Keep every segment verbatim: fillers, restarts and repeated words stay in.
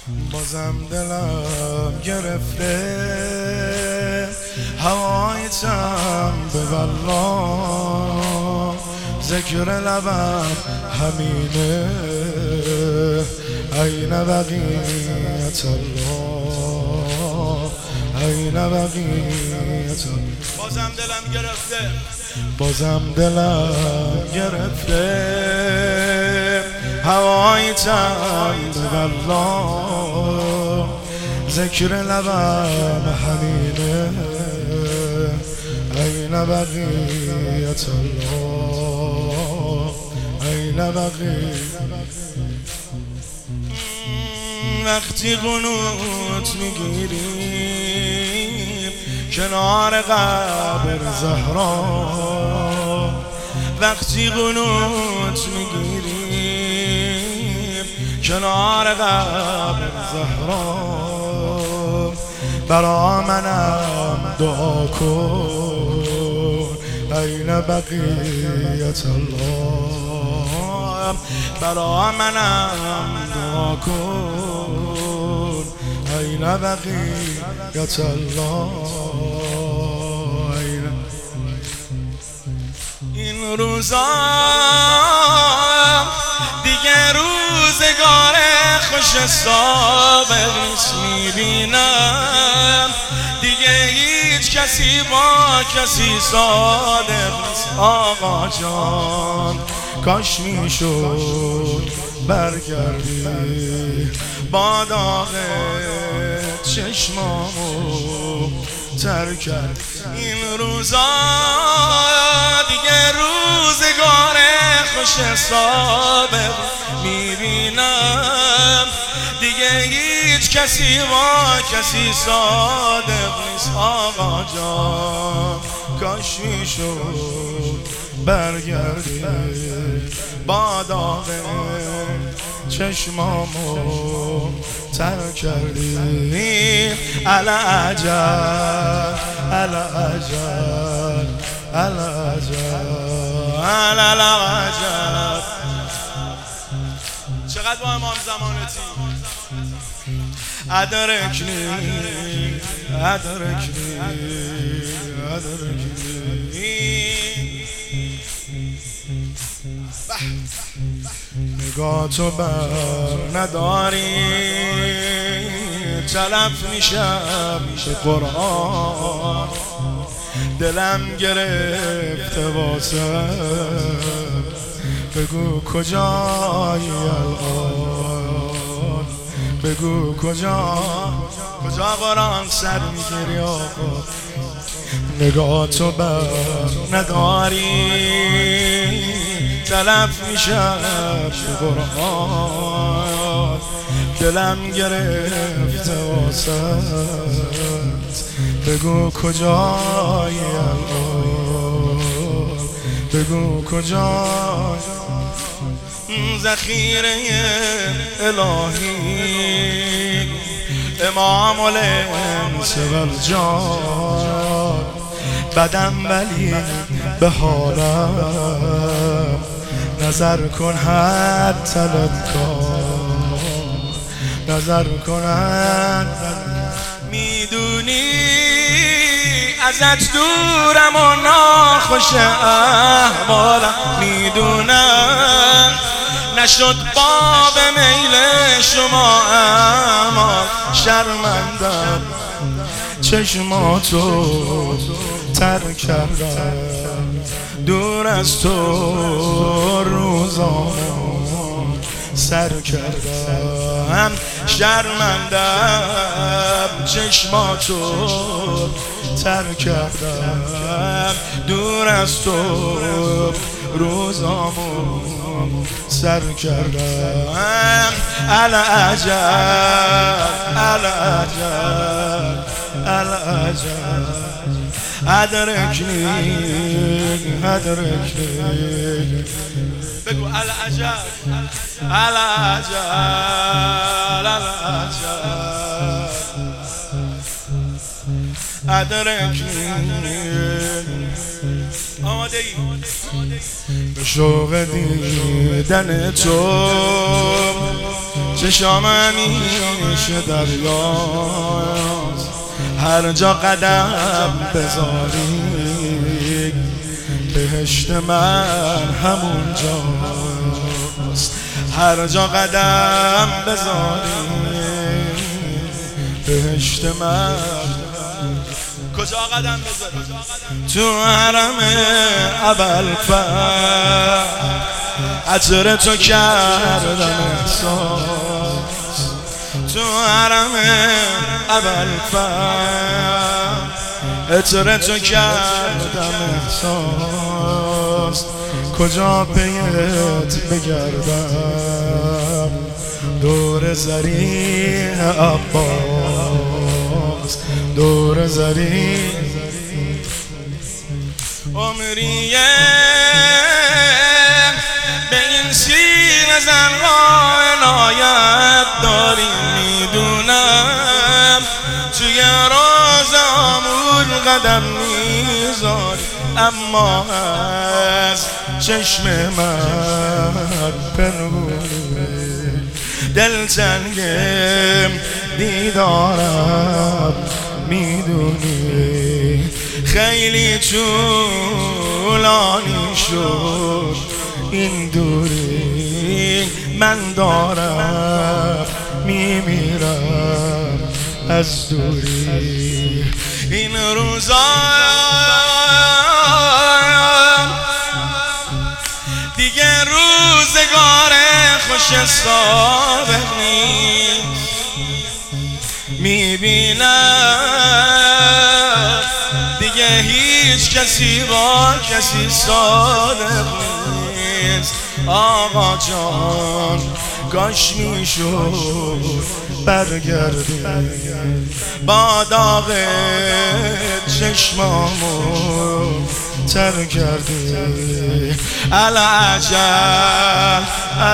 بازم دلم گرفته هوایتم به والله، ذکر لبم همینه این بقیت الله، این بقیت الله. بازم دلم گرفته بازم دلم گرفته هوایتم به والله، ذکر لبم همینه این بقیت الله، این بقیت. وقتی قنوت میگیریم کنار قبر زهرا، وقتی قنوت میگیریم کنار قبر زهرا، برا منم دعا کن این بقیت الله، برا منم دعا کن این بقیت الله. این روزا دیگه روزگار خوش سابق نیست، میبینم دیگه هیچ کسی با کسی صادق نیست. آقا جان کاش میشد برگردی با داغ چشمامو تر کرد. این روزا دیگه روزگار خوش سابق میبینم دیگه هیچ کسی با کسی صادق نیست. آقا جان کاش میشد برگردی با داغ چشمامو تر کردی. العجب العجب العجب العجب. چقدر با امام زمانتی ادرکنی ادرکنی ادرکنی. نگاه تو بر نداری تلف میشم به قرآن، دلم گرفته واسه بگو کجایی الان، بگو کجا کجا قرآن سر میگیری آقا. نگاه تو بر نداری تلف میشم به قرآن، دلم گرفته واسط بگو کجایی الان، بگو کجایی. ذخیره الهی امام الانس والجان، بدم ولی به حالم نظر کن حتی لدکار، نظر کن حتی. میدونی ازت دورم و ناخوش احوالم، میدونم نشد باب میل شما اما شرمندم چشماتو تر کردم، دور از تو روزامو سر کردم. شرمندم چشماتو تر کردم، دور از تو روزامو سر کردم. العجب العجب العجب ادرکنی ادرکنی. بگو العجب العجب العجب ادرکنی. آماده ای به شوق دیدن تو چشام همیشه دریاست، هر جا قدم بذاری بهشت من همون جاست، هر جا قدم بذاری بهشت من. کجا قدم بذاری؟ تو حرم ابوالفضل عطر تو کردم احساس، تو حرم ابوالفضل عطر تو کردم احساس، کجا پیت بگردم دور زرین عباس، دور زرین عمریه به این سینه زنها عنایت داری، میدونم توی روزامون قدم میذاری، اما از چشم من پنهونه، دلتنگم دیدارم میدونی، خیلی طولانی شد این دوری، من دارم میمیرم از دوری. این روزا دیگه روزگار خوش سابق نیست، میبینم دیگه هیچ کسی با کسی صادق نیست. آقا جان کاش میشد برگردی با داغ چشمامو تر کردی. العجب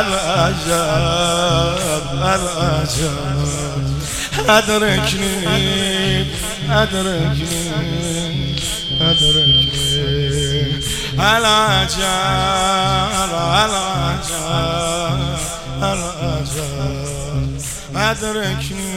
العجب العجب ادرکنی ادرکنی ادرکنی العجب العجب العجب ادرکنی